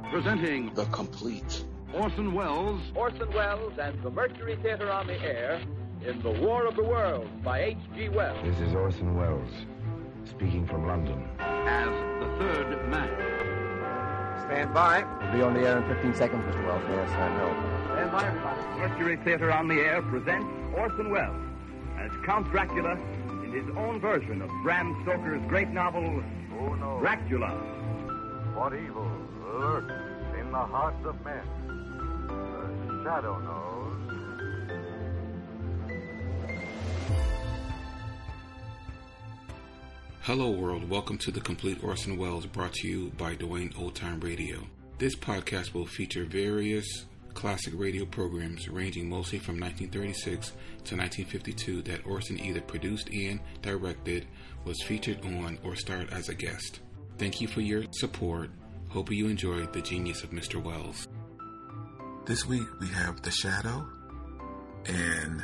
Presenting The Complete. Orson Welles and the Mercury Theater on the Air in The War of the Worlds by H.G. Wells. This is Orson Welles, speaking from London. as the third man. Stand by. We'll be on the air in 15 seconds, Mr. Wells. Yes, I know. Stand by, everybody. Mercury Theater on the Air presents Orson Welles as Count Dracula in his own version of Bram Stoker's great novel, Dracula. What evil lurks in the hearts of men? The shadow knows. Hello world, welcome to The Complete Orson Welles, brought to you by Dwayne Old Time Radio. This podcast will feature various classic radio programs ranging mostly from 1936 to 1952 that Orson either produced and directed, was featured on, or starred as a guest. Thank you for your support. Hope you enjoyed the genius of Mr. Welles. This week we have The Shadow and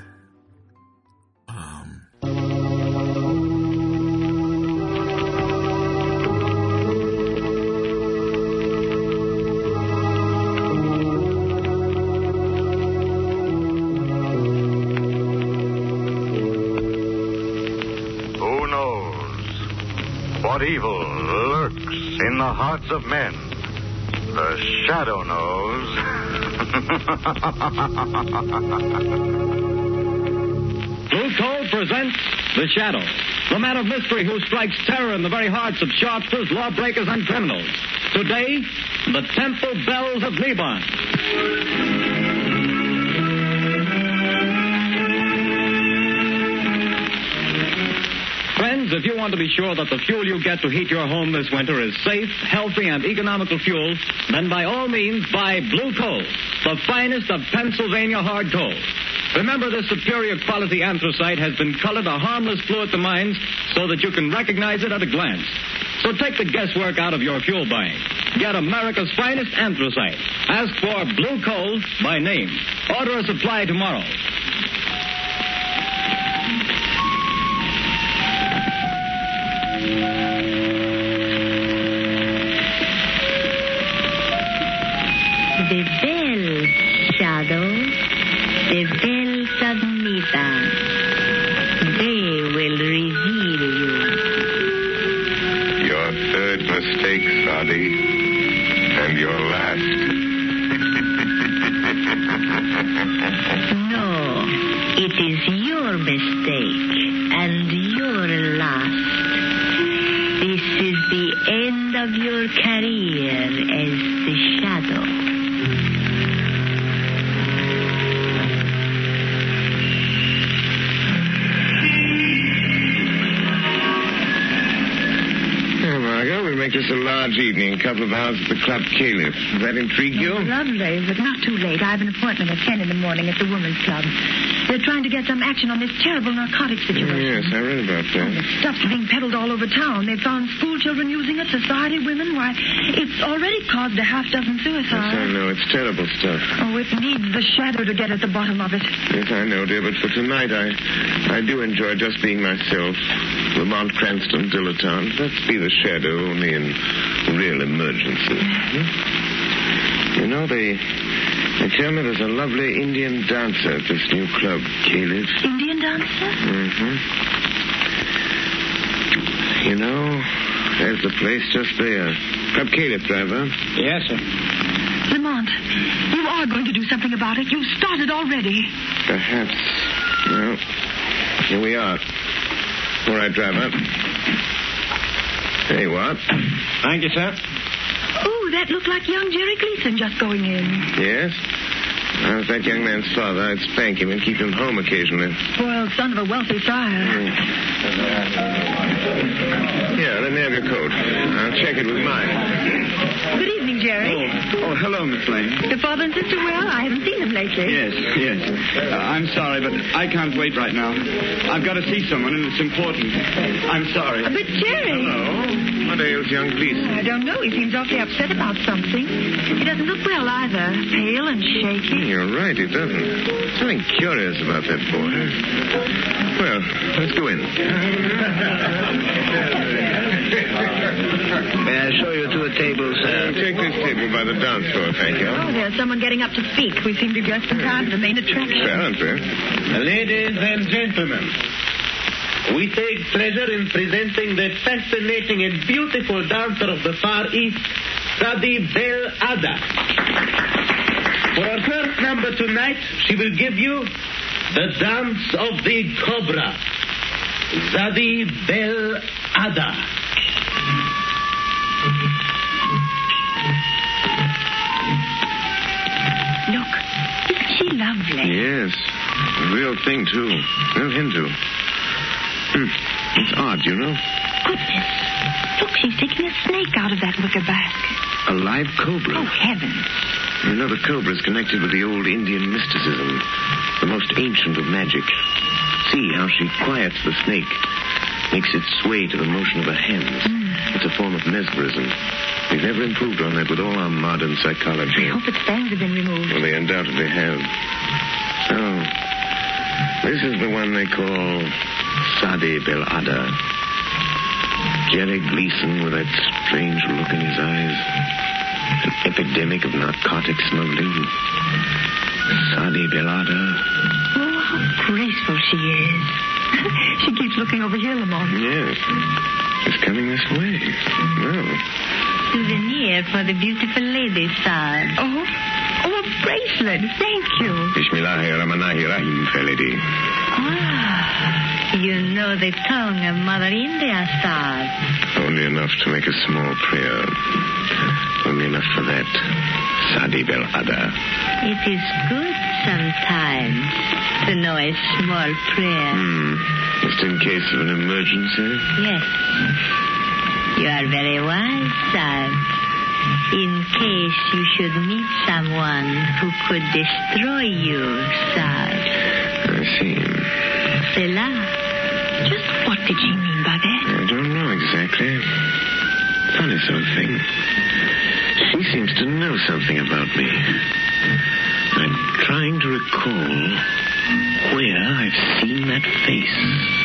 Who knows what evil lurks in the hearts of men? The shadow knows. Blue Coal presents The Shadow, the man of mystery who strikes terror in the very hearts of sharpsters, lawbreakers, and criminals. Today, the Temple Bells of Lebanon. Friends, if you want to be sure that the fuel you get to heat your home this winter is safe, healthy, and economical fuel, then by all means buy Blue Coal, the finest of Pennsylvania hard coal. Remember, this superior quality anthracite has been colored a harmless fluid to mines so that you can recognize it at a glance. So take the guesswork out of your fuel buying. Get America's finest anthracite. Ask for Blue Coal by name. Order a supply tomorrow. The bells, Shadow, the bells of Nidan. They will reveal you. Your third mistake, Sadi, and your last. No, it is your mistake and your last. This is the end of your career as the Shadow. Make this a large evening, couple of hours at the Club Caliph. Does that intrigue you? Lovely, but not too late. I have an appointment at 10 in the morning at the Women's Club. They're trying to get some action on this terrible narcotic situation. Yes, I read about that. The stuff's being peddled all over town. They've found school children using it, society women. Why, it's already caused a half dozen suicides. Yes, I know. It's terrible stuff. Oh, it needs the Shadow to get at the bottom of it. Yes, I know, dear, but for tonight I do enjoy just being myself. Lamont Cranston, dilettante. Let's be the Shadow, only in real emergency. You know, they tell me there's a lovely Indian dancer at this new club, Caliph. Indian dancer? Mm-hmm. You know, there's the place just there. Club Caliph, driver. Yes, sir. Lamont, you are going to do something about it. You've started already. Perhaps. Well, here we are. All right, driver. There you are. Thank you, sir. Oh, that looked like young Jerry Gleason just going in. Yes? I was that young man's father. I'd spank him and keep him home occasionally. Spoiled son of a wealthy friar. Here, let me have your coat. I'll check it with mine. Good evening, Jerry. Oh, hello, Miss Lane. The father and sister well? I haven't seen them lately. Yes. I'm sorry, but I can't wait right now. I've got to see someone, and it's important. I'm sorry. But, Jerry... Hello. What ails young Gleason? I don't know. He seems awfully upset about something. He doesn't look well either. Pale and shaky. You're right, he doesn't. Something curious about that boy. Well, let's go in. May I show you to a table, sir? I'll take this table by the dance floor, thank you. Oh, there's someone getting up to speak. We seem to be just in time for the main attraction. Apparently. Ladies and gentlemen, we take pleasure in presenting the fascinating and beautiful dancer of the Far East, Sadi Bel Ada. For our first number tonight, she will give you the dance of the cobra. Sadi Bel Ada. Look, isn't she lovely? Yes. Real thing, too. No Hindu. It's odd, you know. Goodness. Look, she's taking a snake out of that wicker basket. A live cobra. Oh, heavens. You know, the cobra is connected with the old Indian mysticism, the most ancient of magic. See how she quiets the snake, makes it sway to the motion of her hands. It's a form of mesmerism. We've never improved on that with all our modern psychology. I hope its fangs have been removed. Well, they undoubtedly have. So, this is the one they call Sadi Bel Ada. Jerry Gleason with that strange look in his eyes. An epidemic of narcotic smuggling. Sadi Bel Ada. Oh, how graceful she is. She keeps looking over here, Lamont. Yes. She's coming this way. Well. Souvenir for the beautiful lady, sir. Oh, a bracelet. Thank you. Bismillahirrahmanirrahim, fair lady. Ah, you know the tongue of Mother India, sir. Only enough to make a small prayer. Only enough for that. Sadi Bel Ada. It is good sometimes to know a small prayer. Just in case of an emergency? Yes. You are very wise, sir. In case you should meet someone who could destroy you, sir. I see. Cela. Just what did she mean by that? I don't know exactly. Funny sort of thing. She seems to know something about me. I'm trying to recall where I've seen that face.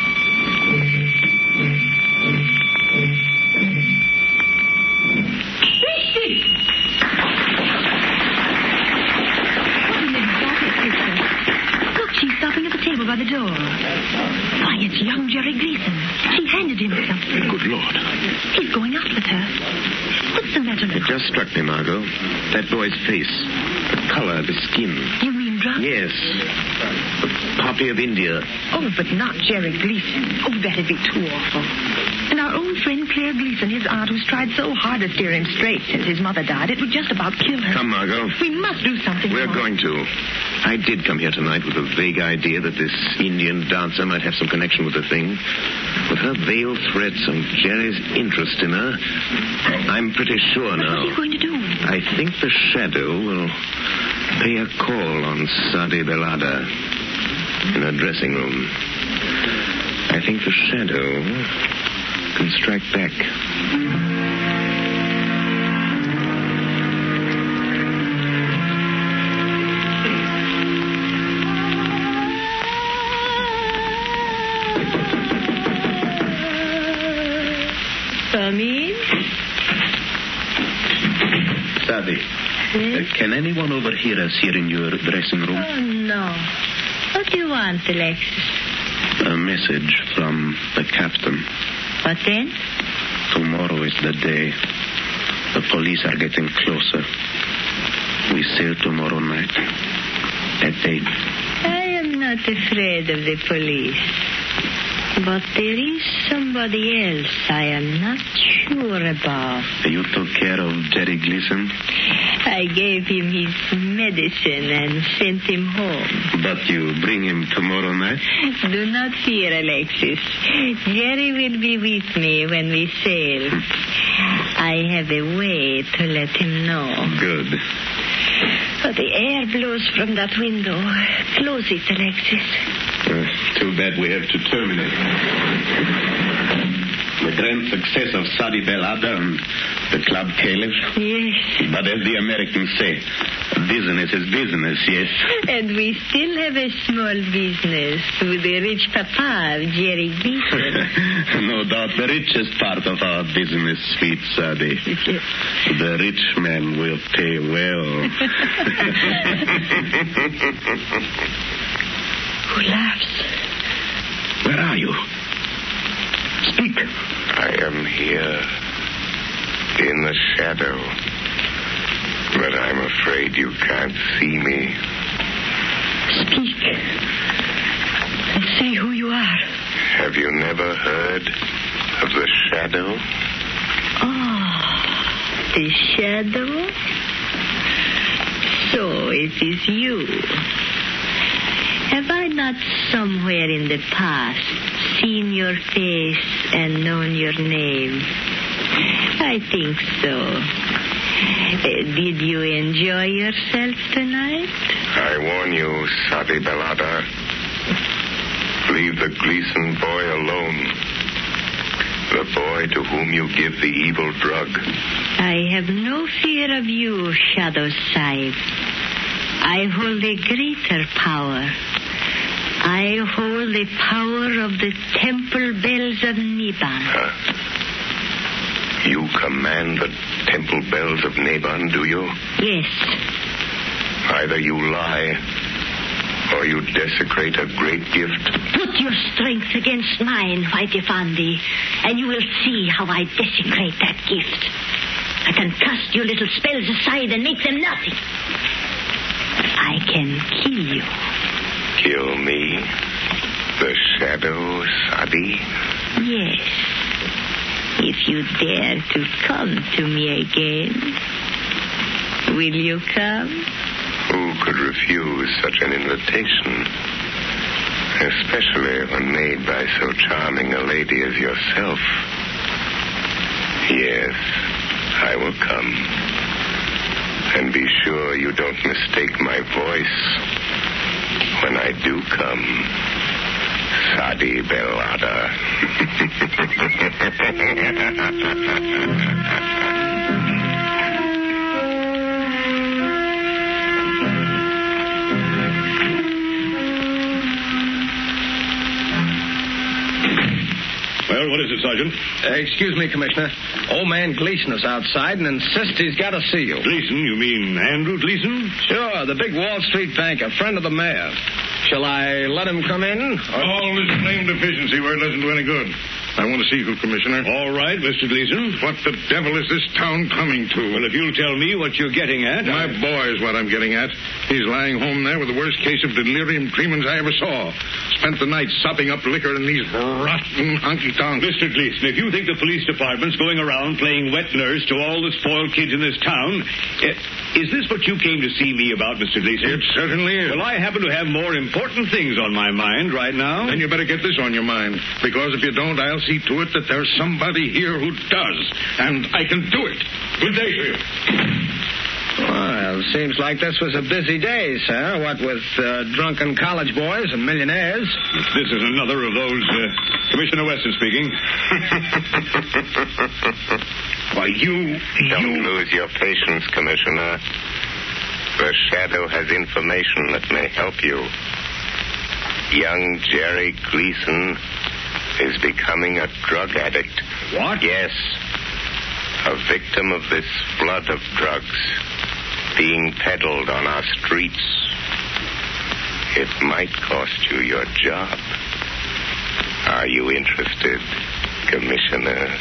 By the door. Why, it's young Jerry Gleason. She handed him something. Good Lord. He's going out with her. What's the matter now? It just struck me, Margot. That boy's face. The color, the skin. You mean drunk? Yes. The poppy of India. Oh, but not Jerry Gleason. Oh, that'd be too awful. And our old friend Claire Gleason, his aunt, who's tried so hard to steer him straight since his mother died, it would just about kill her. Come, Margot. We must do something. We're going to. I did come here tonight with a vague idea that this Indian dancer might have some connection with the thing. With her veiled threats and Jerry's interest in her, I'm pretty sure now. What are you going to do? I think the shadow will pay a call on Sadi Bel Ada in her dressing room. I think the shadow can strike back. Sadi, can anyone overhear us here in your dressing room? Oh, no. What do you want, Alexis? A message from the captain. What then? Tomorrow is the day. The police are getting closer. We sail tomorrow night at 8. I am not afraid of the police. But there is somebody else I am not sure about. You took care of Jerry Gleason? I gave him his medicine and sent him home. But you bring him tomorrow night? Do not fear, Alexis. Jerry will be with me when we sail. I have a way to let him know. Good. But the air blows from that window. Close it, Alexis. Too bad we have to terminate. The grand success of Sadi Belada and the club Caliph. Yes. But as the Americans say, business is business, yes. And we still have a small business with the rich papa of Jerry Gleason. No doubt the richest part of our business, sweet Sadi. The rich man will pay well. Who laughs? Where are you? Speak. I am here in the shadow, but I'm afraid you can't see me. Speak. And say who you are. Have you never heard of the shadow? Oh, the shadow? So it is you. Have I not somewhere in the past seen your face and known your name? I think so. Did you enjoy yourself tonight? I warn you, Sadi Belada. Leave the Gleason boy alone. The boy to whom you give the evil drug. I have no fear of you, Shadow Sahib. I hold a greater power. I hold the power of the temple bells of Niban. You command the temple bells of Naban, do you? Yes. Either you lie, or you desecrate a great gift. Put your strength against mine, White Effendi, and you will see how I desecrate that gift. I can cast your little spells aside and make them nothing. I can kill you. Kill me? The shadow, Sadi? Yes. If you dare to come to me again, will you come? Who could refuse such an invitation? Especially when made by so charming a lady as yourself. Yes, I will come. And be sure you don't mistake my voice when I do come, Sadi Belada. Well, what is it, Sergeant? Excuse me, Commissioner. Old man Gleason is outside and insists he's got to see you. Gleason? You mean Andrew Gleason? Sure, the big Wall Street banker, friend of the mayor. Shall I let him come in? All this claim deficiency where it doesn't do any good. I want to see you, Commissioner. All right, Mr. Gleason. What the devil is this town coming to? Well, if you'll tell me what you're getting at... My boy is what I'm getting at. He's lying home there with the worst case of delirium tremens I ever saw. Spent the night sopping up liquor in these rotten honky-tonks. Mr. Gleason, if you think the police department's going around playing wet nurse to all the spoiled kids in this town... is this what you came to see me about, Mr. Gleason? It certainly is. Well, I happen to have more important things on my mind right now. Then you better get this on your mind. Because if you don't, I'll see to it that there's somebody here who does. And I can do it. Good day to you. Well, seems like this was a busy day, sir. What with drunken college boys and millionaires. This is another of those... Commissioner Weston speaking. Why, Don't lose your patience, Commissioner. The shadow has information that may help you. Young Jerry Gleason is becoming a drug addict. What? Yes. A victim of this flood of drugs being peddled on our streets. It might cost you your job. Are you interested, Commissioner?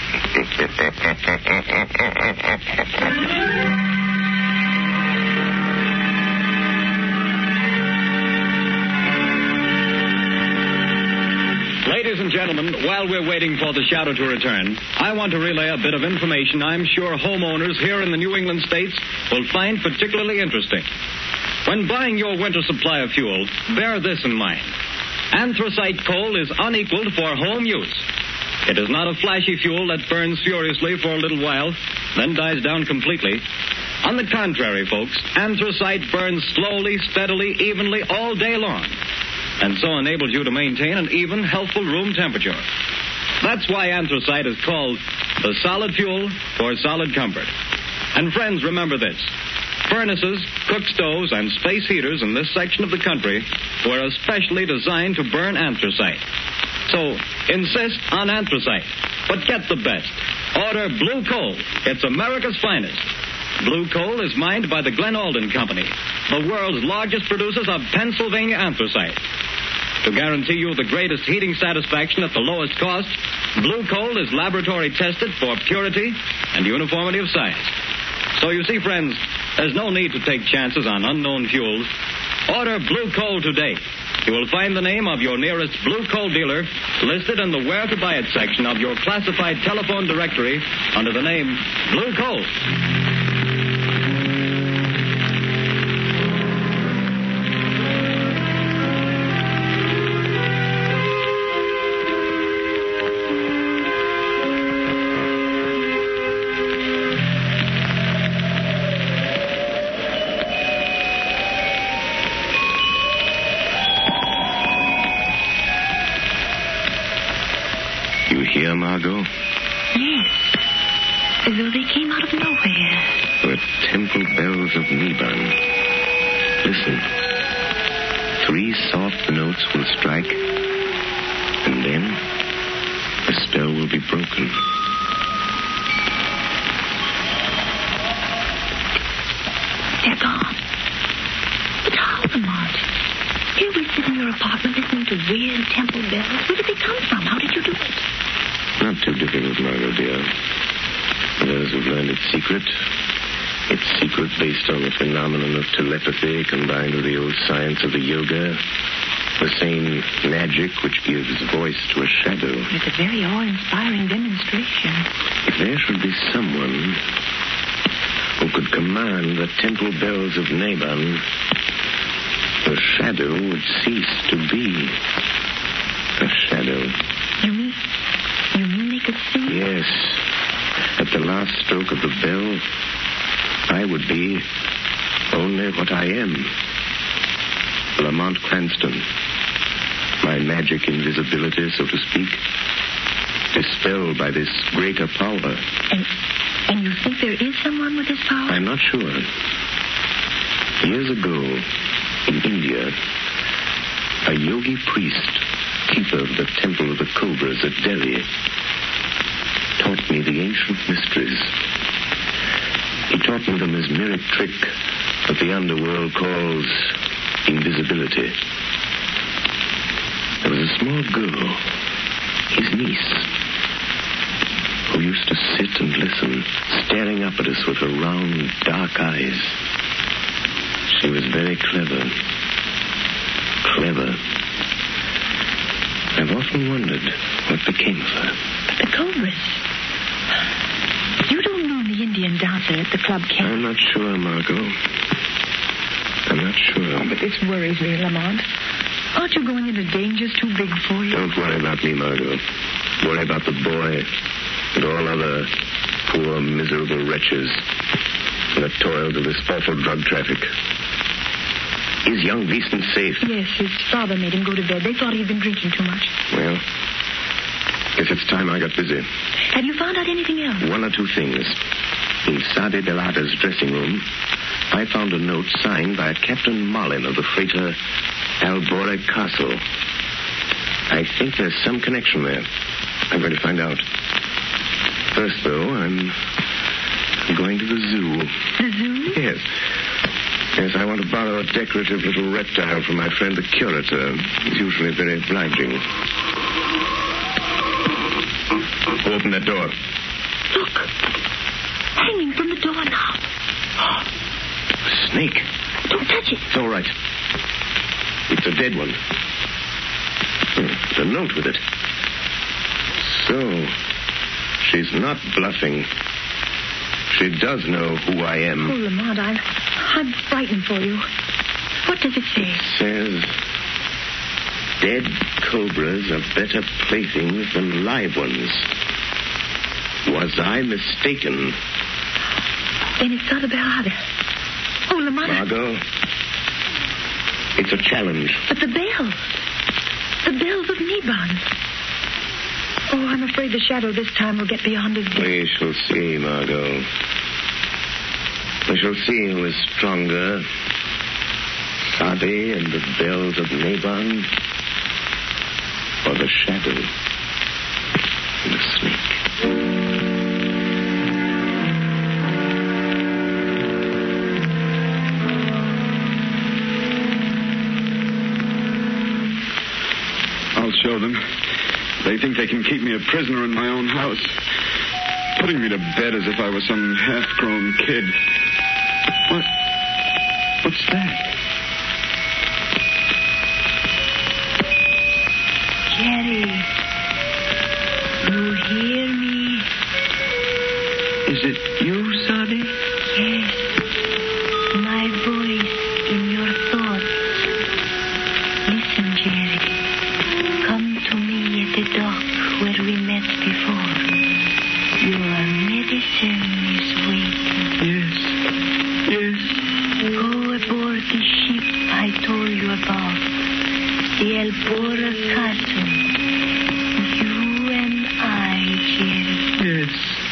Ladies and gentlemen, while we're waiting for the shadow to return, I want to relay a bit of information I'm sure homeowners here in the New England states will find particularly interesting. When buying your winter supply of fuel, bear this in mind. Anthracite coal is unequaled for home use. It is not a flashy fuel that burns furiously for a little while, then dies down completely. On the contrary, folks, anthracite burns slowly, steadily, evenly all day long, and so enables you to maintain an even, healthful room temperature. That's why anthracite is called the solid fuel for solid comfort. And friends, remember this. Furnaces, cook stoves, and space heaters in this section of the country were especially designed to burn anthracite. So, insist on anthracite. But get the best. Order Blue Coal. It's America's finest. Blue Coal is mined by the Glen Alden Company, the world's largest producers of Pennsylvania anthracite. To guarantee you the greatest heating satisfaction at the lowest cost, Blue Coal is laboratory tested for purity and uniformity of size. So you see, friends, there's no need to take chances on unknown fuels. Order Blue Coal today. You will find the name of your nearest Blue Coal dealer listed in the Where to Buy It section of your classified telephone directory under the name Blue Coal. Here, Margot? Yes. As though they came out of nowhere. The temple bells of Niban. Listen. 3 soft notes will strike, and then the spell will be broken. They're gone. But how, Lamont? Here we sit in your apartment listening to weird temple bells. Where did they come from? How did you do it? Not too difficult, Margot, dear. For those who've learned its secret based on the phenomenon of telepathy combined with the old science of the yoga, the same magic which gives voice to a shadow. It's a very awe-inspiring demonstration. If there should be someone who could command the temple bells of Naban, the shadow would cease to be a shadow. You mean they could sing? Yes. At the last stroke of the bell, I would be only what I am. Lamont Cranston. My magic invisibility, so to speak, dispelled by this greater power. And you think there is someone with this power? I'm not sure. Years ago, in India, a yogi priest, keeper of the Temple of the Cobras at Delhi, taught me the ancient mysteries. He taught me the mesmeric trick that the underworld calls invisibility. There was a small girl, his niece, who used to sit and listen, staring up at us with her round, dark eyes. She was very clever. Clever. I've often wondered what became of her. But the Cobras. You don't mean the Indian dancer at the club camp? I'm not sure, Margot. I'm not sure. Oh, but this worries me, Lamont. Aren't you going into dangers too big for you? Don't worry about me, Margot. Worry about the boy and all other poor, miserable wretches in the toils of this awful drug traffic. Is young Beeston safe? Yes, his father made him go to bed. They thought he'd been drinking too much. Well, guess it's time I got busy. Have you found out anything else? 1 or 2 things. In Sadi Belada's dressing room, I found a note signed by Captain Marlin of the freighter Albore Castle. I think there's some connection there. I'm going to find out. First, though, I'm going to the zoo. The zoo? Yes. Yes, I want to borrow a decorative little reptile from my friend the curator. He's usually very obliging. Who opened that door? Look. Hanging from the doorknob. A snake. Don't touch it. It's all right. It's a dead one. There's a note with it. So, she's not bluffing. She does know who I am. Oh, Lamont, I'm frightened for you. What does it say? It says, dead cobras are better playthings than live ones. Was I mistaken? Then it's Sadi Belada. Oh, Lamont. Margot, it's a challenge. But the bells. The bells of Niban. Oh, I'm afraid the shadow this time will get beyond his depth. We shall see, Margot. We shall see who is stronger, Sadi and the bells of Naban, or the shadow and the snake. I'll show them. They think they can keep me a prisoner in my own house, putting me to bed as if I was some half-grown kid. What's that? Jerry, you hear me? Is it you, Sadi? Yes. My voice in your thoughts. Listen, Jerry. Come to me at the dock where we met before. Your medicine is waiting. Yes. Go aboard the ship I told you about. The Elbora Castle. You and I, Jerry. Yes.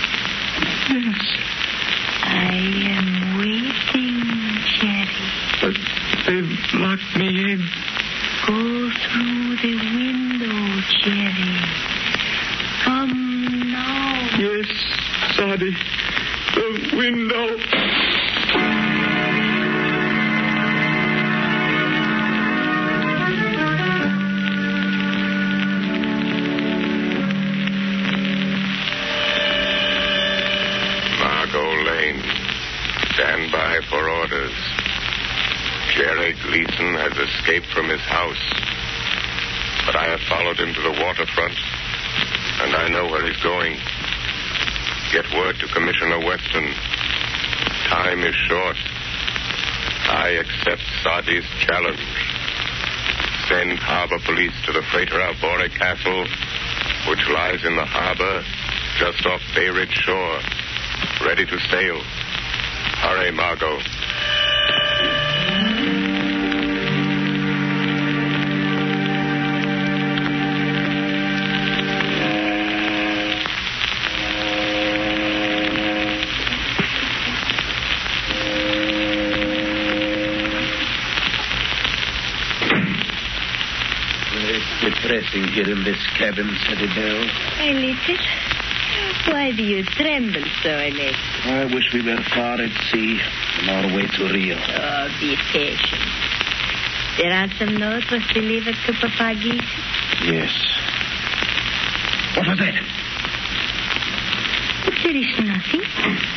I am waiting, Jerry. But they've locked me in. Go through the window, Jerry. Come now. Yes, Sadi. The window. Stand by for orders. Jerry Gleason has escaped from his house, but I have followed him to the waterfront, and I know where he's going. Get word to Commissioner Weston. Time is short. I accept Sadi's challenge. Send harbor police to the freighter Albora Castle, which lies in the harbor just off Bay Ridge shore, ready to sail. Hurry, Margot. It's depressing here in this cabin, Sadie Bell. A little. Why do you tremble so, Annette? I wish we were far at sea on our way to Rio. Oh, be patient. The ransom note was delivered to Papa Gleason? Yes. What was that? There is nothing.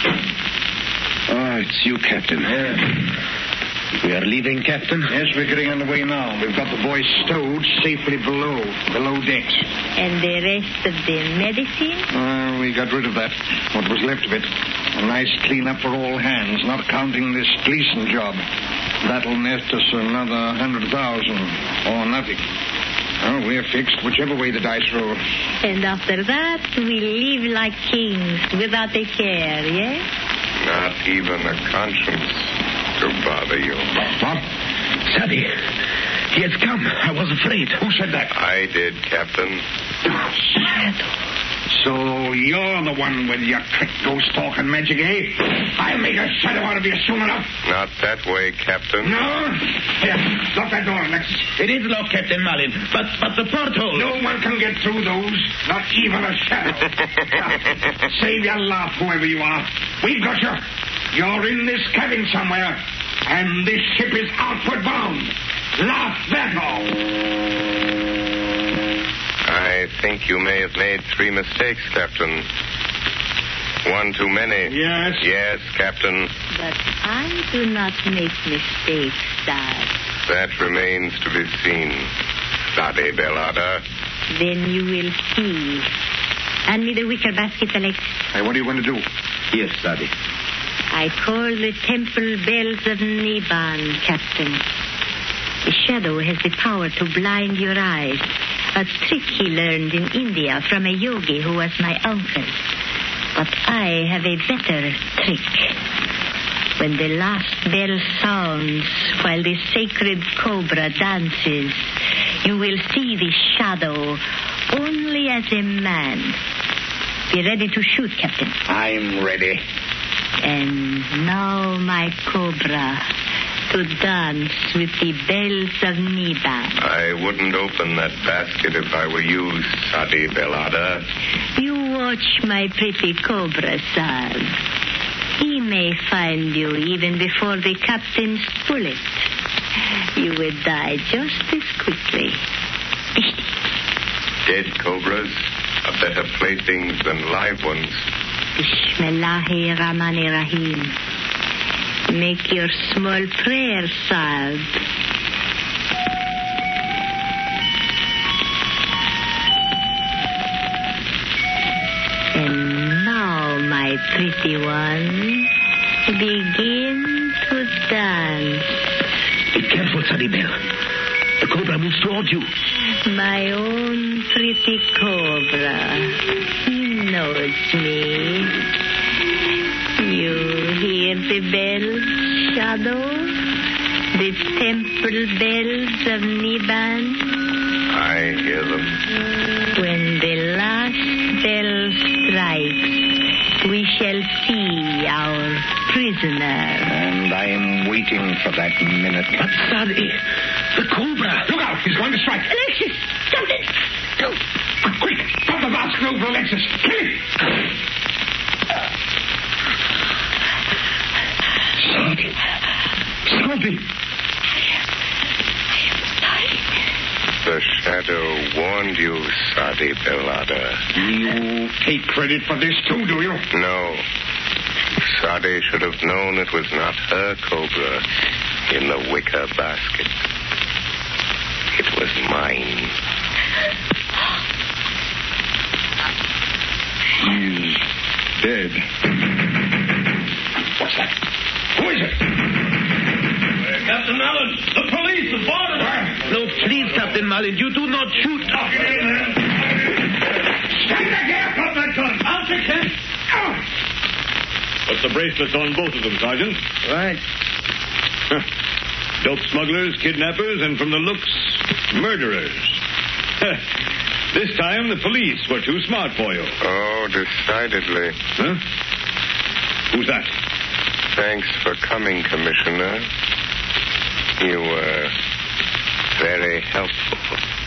Oh, it's you, Captain. We are leaving, Captain? Yes, we're getting on the way now. We've got the boys stowed safely below decks. And the rest of the medicine? We got rid of that. What was left of it. A nice clean-up for all hands, not counting this Gleason job. That'll net us another 100,000 or nothing. Oh, we're fixed whichever way the dice roll. And after that, we live like kings without a care, yes? Not even a conscience to bother you. What? Sadie, he has come. I was afraid. Who said that? I did, Captain. Shadow. So you're the one with your trick ghost talk and magic, eh? I'll make a shadow out of you soon enough. Not that way, Captain. No? Here, lock that door, Alexis. It is locked, Captain Malin, but the porthole. No one can get through those, not even a shadow. Save your laugh, whoever you are. We've got you. You're in this cabin somewhere, and this ship is outward bound. Laugh that off. I think you may have made 3 mistakes, Captain. One too many. Yes? Yes, Captain. But I do not make mistakes, Dad. That remains to be seen, Sadi Belada. Then you will see. Hand me the wicker basket, Alexis. Hey, what are you going to do? Yes, Sadi. I call the temple bells of Naban, Captain. The shadow has the power to blind your eyes. A trick he learned in India from a yogi who was my uncle. But I have a better trick. When the last bell sounds while the sacred cobra dances, you will see the shadow only as a man. Be ready to shoot, Captain. I'm ready. And now, my cobra, to dance with the bells of Niban. I wouldn't open that basket if I were you, Sadi Belada. You watch my pretty cobra, Sal. He may find you even before the captain's bullet. You would die just as quickly. Dead cobras are better playthings than live ones. Bismillahirrahmanirrahim. Make your small prayer, Saab. And now, my pretty one, begin to dance. Be careful, Sunny Bell. The cobra moves towards you. My own pretty cobra. He knows me. You hear the bells, Shadow? The temple bells of Niban? I hear them. When the last bell strikes, we shall see our prisoner. And I'm waiting for that minute. But, Sadi, the cobra. Look out! He's going to strike. Alexis, something! No. Quick! Pop the basket over Alexis. Kill him! Sadi! The shadow warned you, Sadi Belada. You take credit for this too, do you? No. Sadi should have known it was not her cobra in the wicker basket. It was mine. He's dead. What's that? Who is it? Captain Allen, the police have boarded her. No, please, Captain Malin, you do not shoot. Stand back here! Drop that gun! I'll fix him. What's the bracelets on both of them, Sergeant? Right. Dope smugglers, kidnappers, and from the looks, murderers. This time the police were too smart for you. Oh, decidedly. Huh? Who's that? Thanks for coming, Commissioner. You were very helpful.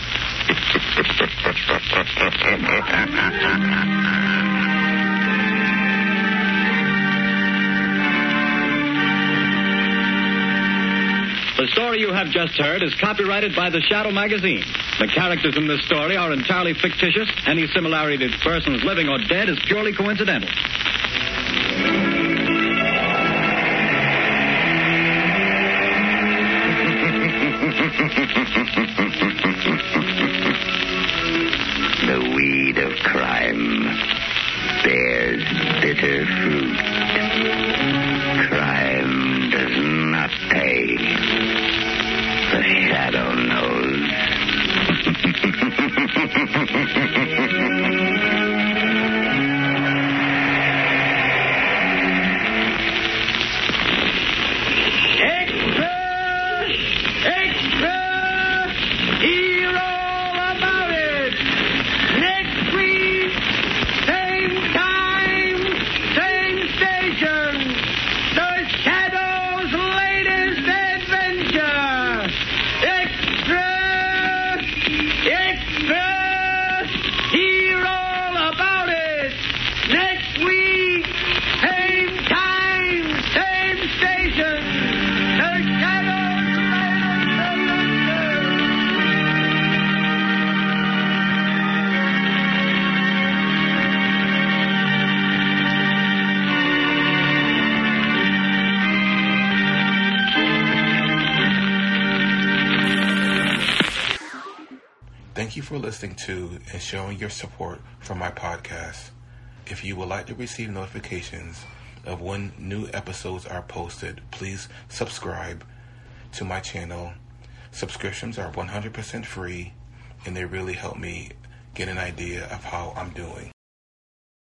The story you have just heard is copyrighted by the Shadow magazine. The characters in this story are entirely fictitious. Any similarity to persons living or dead is purely coincidental. The weed of crime bears bitter fruit. Crime does not pay. The shadow knows. Thank you for listening to and showing your support for my podcast. If you would like to receive notifications of when new episodes are posted, please subscribe to my channel. Subscriptions are 100% free, and they really help me get an idea of how I'm doing.